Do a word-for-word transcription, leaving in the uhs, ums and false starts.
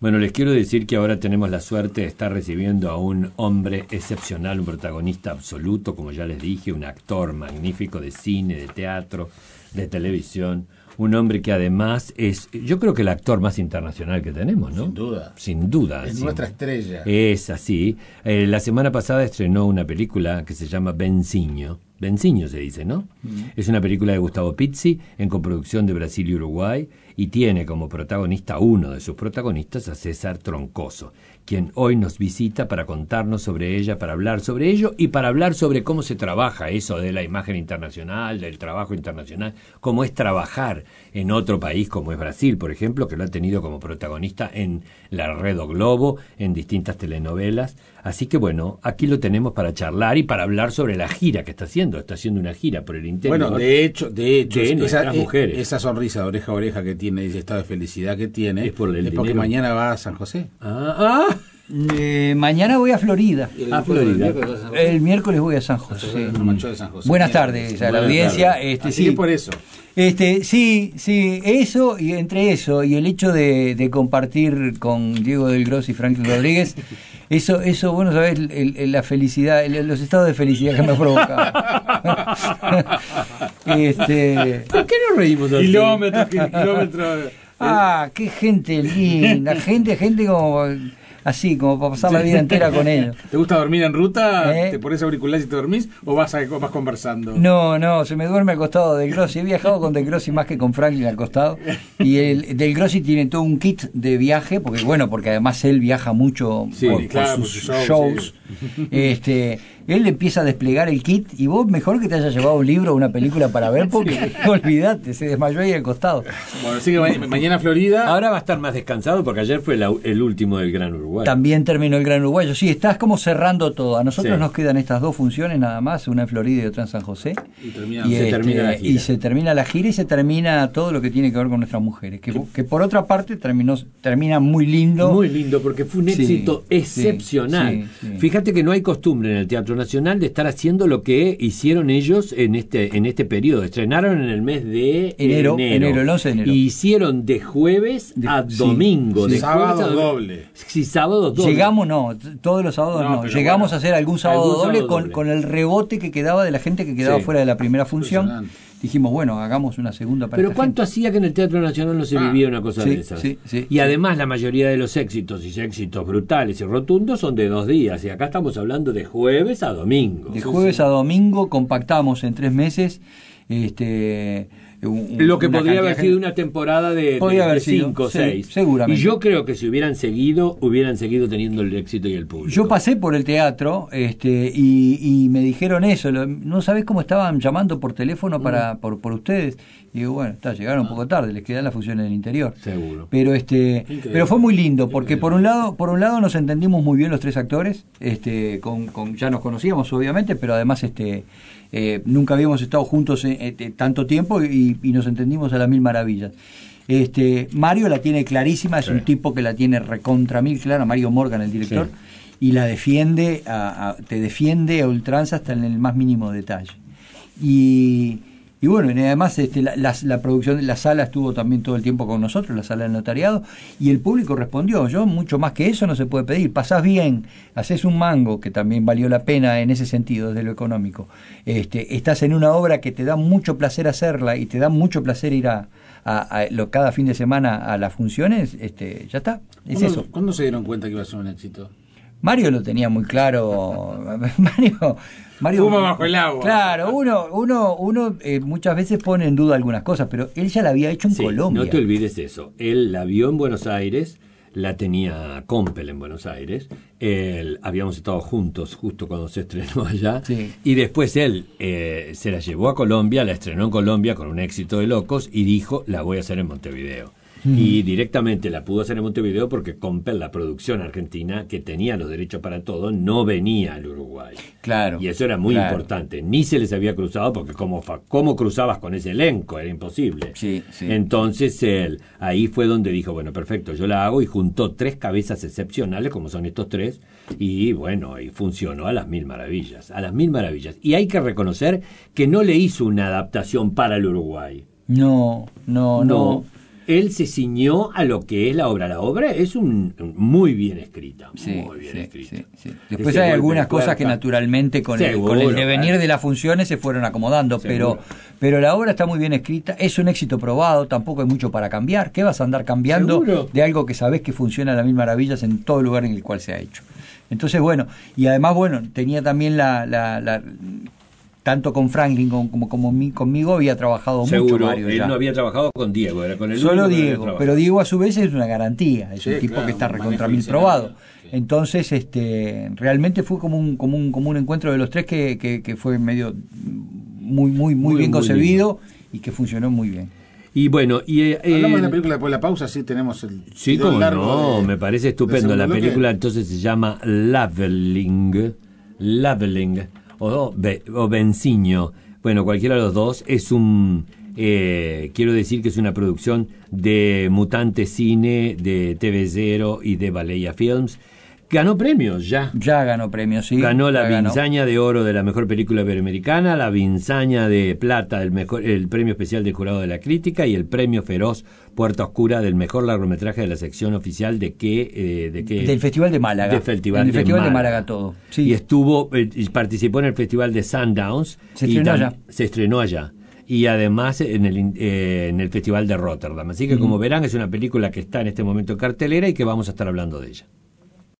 Bueno, les quiero decir que ahora tenemos la suerte de estar recibiendo a un hombre excepcional, un protagonista absoluto, como ya les dije, un actor magnífico de cine, de teatro, de televisión, un hombre que además es, yo creo que el actor más internacional que tenemos, ¿no? Sin duda. Sin duda. Es sí. nuestra estrella. Es así. Eh, la semana pasada estrenó una película que se llama Benzinho. Benzinho se dice, ¿no? Mm. Es una película de Gustavo Pizzi en coproducción de Brasil y Uruguay y tiene como protagonista, uno de sus protagonistas, a César Troncoso, quien hoy nos visita para contarnos sobre ella, para hablar sobre ello y para hablar sobre cómo se trabaja eso de la imagen internacional, del trabajo internacional, cómo es trabajar en otro país como es Brasil, por ejemplo, que lo ha tenido como protagonista en la Red o Globo, en distintas telenovelas. Así que bueno, aquí lo tenemos para charlar y para hablar sobre la gira que está haciendo. Está haciendo una gira por el interior. Bueno, de hecho, de hecho, de esa, nuestras mujeres. Esa sonrisa de oreja a oreja que tiene, ese estado de felicidad que tiene, es, por el es porque mañana va a San José. Ah, ah. Eh, mañana voy a Florida. A Florida. El miércoles voy a San José. De San José. Buenas tardes a la Buenas audiencia. Tardes. Este, Así sí. que por eso. Este, sí, sí, eso y entre eso y el hecho de, de compartir con Diego del Grosso y Franklin Rodríguez, eso, eso, bueno, sabés, el, el, la felicidad, el, los estados de felicidad que me provoca. este, ¿Por qué nos reímos así? Kilómetros, kilómetros. Ah, qué gente linda, gente, gente como así, como para pasar la vida entera con ellos. ¿Te gusta dormir en ruta? ¿Eh? ¿Te pones auriculares y te dormís? ¿O vas, a, vas conversando? No, no, se me duerme al costado del Grossi. He viajado con Del Grossi más que con Franklin al costado. Y el Del Grossi tiene todo un kit de viaje, porque bueno, porque además él viaja mucho sí, por, claro, por sus por sus shows. shows, Sí. Este, él empieza a desplegar el kit y vos mejor que te hayas llevado un libro o una película para ver, porque sí. Olvidate, se desmayó ahí al costado. Bueno, así que ma- mañana Florida. Ahora va a estar más descansado porque ayer fue la, el último del Gran Uruguay. También terminó el Gran Uruguayo. Sí, estás como cerrando todo. A nosotros sí. nos quedan estas dos funciones nada más, una en Florida y otra en San José. Y, termina, y, se este, termina la gira. y se termina la gira y se termina todo lo que tiene que ver con nuestras mujeres. Que, que por otra parte terminó, termina muy lindo. Muy lindo, porque fue un Sí, éxito sí, excepcional. sí, sí. Fíjate que no hay costumbre en el Teatro Nacional de estar haciendo lo que hicieron ellos en este en este periodo. Estrenaron en el mes de Enero, enero, enero, el once de enero. Y hicieron de jueves De- a sí, domingo. sí. De Sábado jueves a doble. Sí, sábado doble. Llegamos, no, t- todos los sábados No, no. pero Llegamos bueno, a hacer algún sábado algún doble, sábado con, doble. con el rebote que quedaba de la gente que quedaba Sí. fuera de la primera función. Impresionante. Dijimos, bueno, hagamos una segunda para Pero esta ¿cuánto gente. hacía que en el Teatro Nacional no se Ah, vivía una cosa sí, de esas? sí, sí, y sí. además la mayoría de los éxitos y éxitos brutales y rotundos son de dos días. Y acá estamos hablando de jueves a domingo. De jueves a domingo compactamos en tres meses este un- Lo que una podría haber cantidad sido de- una temporada de, Podría de, haber de sido, cinco o sí, seis. seguramente. Y yo creo que si hubieran seguido, hubieran seguido teniendo el éxito y el público. Yo pasé por el teatro este y, y me dijeron eso, lo- no sabés cómo estaban llamando por teléfono para por, por ustedes. Y digo, bueno, está, llegaron un poco tarde, les quedan las funciones del interior. Seguro. Pero este Increíble. pero fue muy lindo porque por un lado por un lado nos entendimos muy bien los tres actores, este con, con ya nos conocíamos obviamente, pero además este eh, nunca habíamos estado juntos eh, eh, tanto tiempo y, y nos entendimos a las mil maravillas. Este Mario la tiene clarísima, es Sí. un tipo que la tiene recontra mil clara, Mario Morgan, el director, Sí. y la defiende, a, a- te defiende a ultranza hasta en el más mínimo detalle. Y, y bueno, y además este, la, la, la producción, la sala estuvo también todo el tiempo con nosotros, la sala del notariado, y el público respondió. Yo, mucho más que eso no se puede pedir. Pasás bien, haces un mango, que también valió la pena en ese sentido, desde lo económico. Este, estás en una obra que te da mucho placer hacerla y te da mucho placer ir a, a, a lo, cada fin de semana a las funciones, este, ya está, es ¿Cuándo, eso. ¿Cuándo se dieron cuenta que iba a ser un éxito? Mario lo tenía muy claro. Mario, Mario Fuma bajo el agua. Claro, uno, uno, uno eh, muchas veces pone en duda algunas cosas, pero él ya la había hecho en Sí, Colombia. no te olvides eso. Él la vio en Buenos Aires, la tenía Compel en Buenos Aires. Él, habíamos estado juntos justo cuando se estrenó allá. Sí. Y después él eh, se la llevó a Colombia, la estrenó en Colombia con un éxito de locos y dijo, la voy a hacer en Montevideo. Mm. Y directamente la pudo hacer en Montevideo porque Compel, la producción argentina, que tenía los derechos para todo, no venía al Uruguay. Claro. Y eso era muy claro. importante. Ni se les había cruzado porque cómo, cómo cruzabas con ese elenco, era imposible. Sí, sí. Entonces él, ahí fue donde dijo, bueno, perfecto, yo la hago, y juntó tres cabezas excepcionales, como son estos tres, y bueno, y funcionó a las mil maravillas, a las mil maravillas. Y hay que reconocer que no le hizo una adaptación para el Uruguay. No, no, no. No. él se ciñó a lo que es la obra. La obra es un muy bien escrita, Sí, muy bien sí, escrita. sí, sí. Después Ese hay golpe algunas de cosas que puerta. naturalmente con, el, Seguro, con el devenir claro. de las funciones se fueron acomodando, pero, Seguro. pero la obra está muy bien escrita, es un éxito probado, tampoco hay mucho para cambiar. ¿Qué vas a andar cambiando Seguro. de algo que sabés que funciona a las mil maravillas en todo lugar en el cual se ha hecho? Entonces, bueno, y además, bueno, tenía también la... la, la tanto con Franklin como, como, como mi, conmigo había trabajado Seguro, mucho Mario él ya. no había trabajado con Diego, era con el Solo único que había Diego, trabajado. pero Diego a su vez es una garantía, es Sí, un tipo claro, que está un recontra manejo mil escenario, probado. sí. Entonces, este, realmente fue como un, como un, como un encuentro de los tres que, que, que fue medio muy, muy, muy, Muy, bien muy concebido y que funcionó muy bien. Y bueno, y eh, Hablamos de el- la película después de la pausa, sí tenemos el Sí, video como largo no, de- me parece estupendo. del La segundo película bloque. entonces se llama Leveling, Leveling o, Be- o Bensigno. Bueno, cualquiera de los dos es un, eh, quiero decir que es una producción de Mutante Cine, de T V Zero y de Baleia Films. Ganó premios ya. Ya ganó premios, sí. Ganó la ya ganó. Vinzaña de Oro de la mejor película iberoamericana, la Vinzaña de Plata del mejor, el premio especial del Jurado de la Crítica y el premio Feroz Puerta Oscura del mejor largometraje de la sección oficial de qué, eh, de qué Del Festival de Málaga. del Festival, En el de, Festival de Málaga. Málaga todo. Sí. Y estuvo, eh, y participó en el Festival de Sundance. Se y estrenó tam- allá. Se estrenó allá. Y además en el, in- eh, en el Festival de Rotterdam. Así que, como verán, es una película que está en este momento en cartelera y que vamos a estar hablando de ella.